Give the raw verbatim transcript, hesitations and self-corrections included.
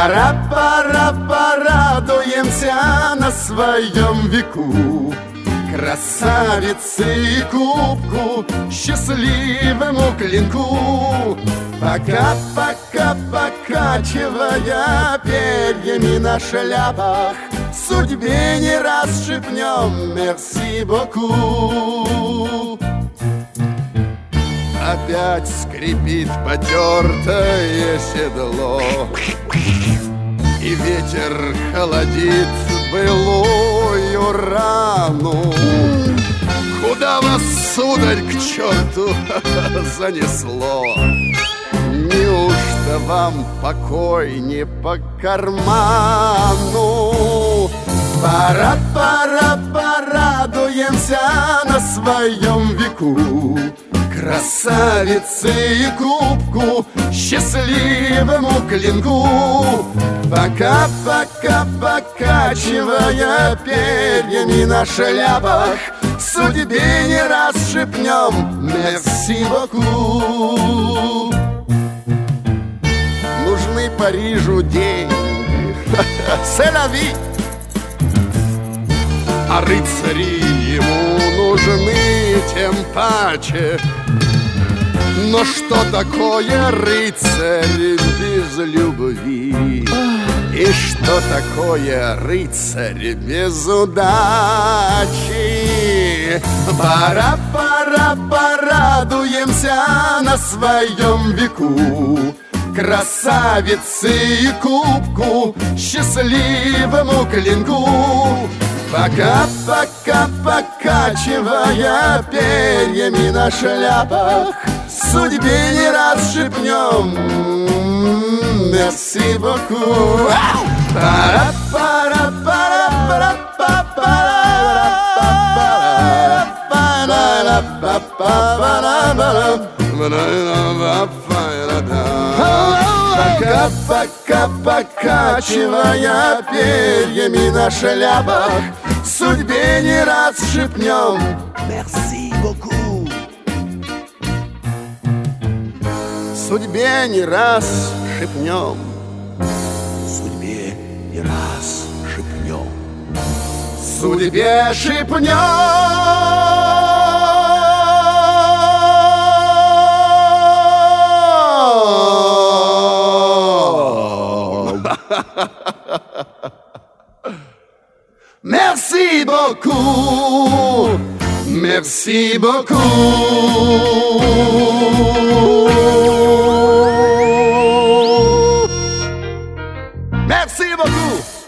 Пора, пора, порадуемся на своем веку красавице и кубку, счастливому клинку. Пока, пока, покачивая перьями на шляпах, судьбе не раз шепнем мерси боку. Опять скрипит потертое седло, и ветер холодит былую рану. Куда вас, сударь, к черту занесло? Неужто вам покой не по карману? Пора, пора, порадуемся на своем веку красавице и кубку, счастливому клинку. Пока, пока, покачивая перьями на шляпах, судьбе не раз шепнем мерси боку. Нужны Парижу деньги, c'est la vie. А рыцари ему нужны тем паче. Но что такое рыцарь без любви? И что такое рыцарь без удачи? Пора, пора, порадуемся на своем веку красавице и кубку, счастливому клинку. Пока, пока, покачивая перьями на шляпах, судьбе не раз шепнем мерси боку. Пора, пора, пора, пора, пора, пока, пока, покачивая перьями на шляпах, судьбе не раз шепнем мерси боку. Судьбе не раз шепнем, судьбе не раз шепнем, судьбе шепнем. Merci beaucoup, merci beaucoup, merci beaucoup.